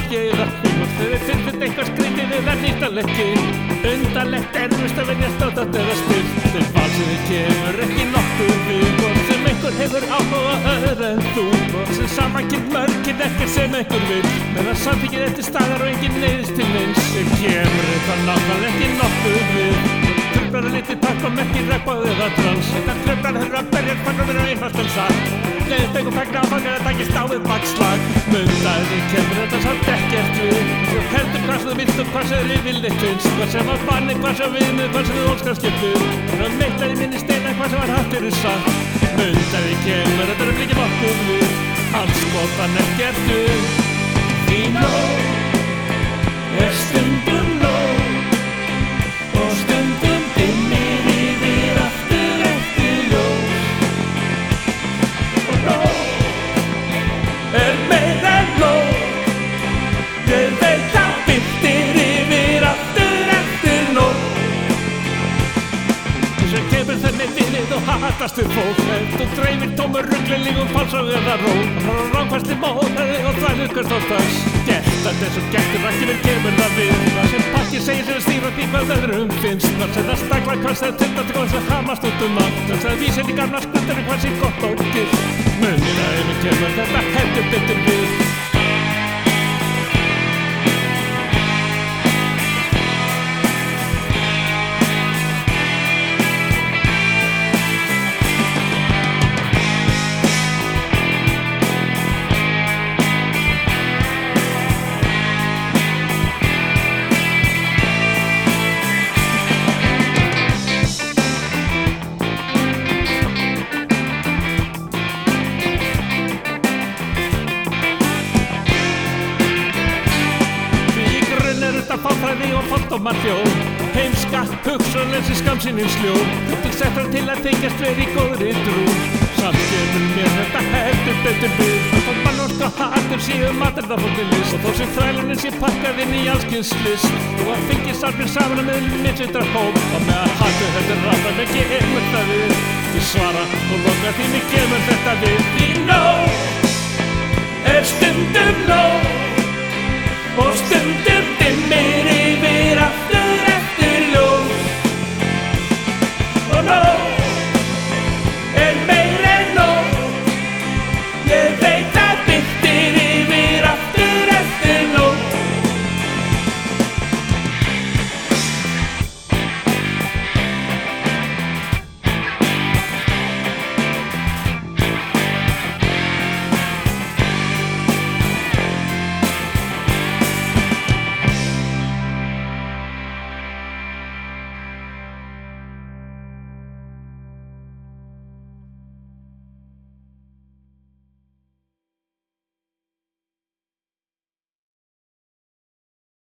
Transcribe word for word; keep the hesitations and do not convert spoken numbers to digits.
ekki eða húmor. Þegar þið finnst eitthvað skrítið eða nýttalegt undarlegt erfist að venjast á þetta eða styrt. Þeim falsinni kemur ekki nokkuð við, hvort sem einhver hefur áhuga öðru en þú, hvort sem samankynnt mörkin ekkert sem einhver vill, meðan samþykkið eftir staðar og enginn neyðist til neins. Þeim kemur eitthvað nákvæmlega ekki nokkuð við. Tröflar að lítið takk og merkir regnbóð eða trans. Þetta tröflar höfður að berja fann og vera einfalt en satt. Leðið feng og fegna áfangar að takist á við bakslag. Mundaði kemur þetta samt ekkert við. Þú heldur hvað sem þú vilt og hvað sem þér yfirleitt finnst, hvað sem var banni, hvað sem viðmið, hvað sem þú óskar skipið. Það meitlaði minni steina hvað sem var haft fyrir satt. Mundaði kemur þetta er ekki nokkuð við. Hans skotan ekkert við. Því nóg er stundum nóg og stundum dimmir yfir aftur eftir ljós. Og nóg er meira en nóg. Ég veit að birtir yfir aftur eftir nóg. Svo kemur þenni fyrir og hatast við fólk. Þú dreifir tómur ruglilígum falsög eða ról. Það er ránkvæsli móðaði og þvælir hvers þáttast. Gert eins og gert er ekki vel kemur það við. Það sem pakki segir sem stýra því hvað öðrum finnst. Það sem það stakla hvað sem tundar til hvað sem hamast út um allt. Það sem vísir í gamla skuldur hvað sem gott og gilt. Munir að yfir kemur þetta heldur betur við. Fáfræði og fordómar þjóð, heimska, hugsunleysi, skammsýnin sljóð. Þú settar til að þykjast verið í góðri trú. Samt kemur mér þetta heldur betur við. Þó mannvork og hatur séu matarðafólkið list, og þó sem þrælunin sé pakkað inn í allskyns list. Þú að fengið sarfir saman að meðlum mittsettar hóp, og meðan hatur þetta rafar ekki einhvern það við. Ég svara og loka því mig kemur þetta við. Því nóg er stundum nóg og stundum dimmir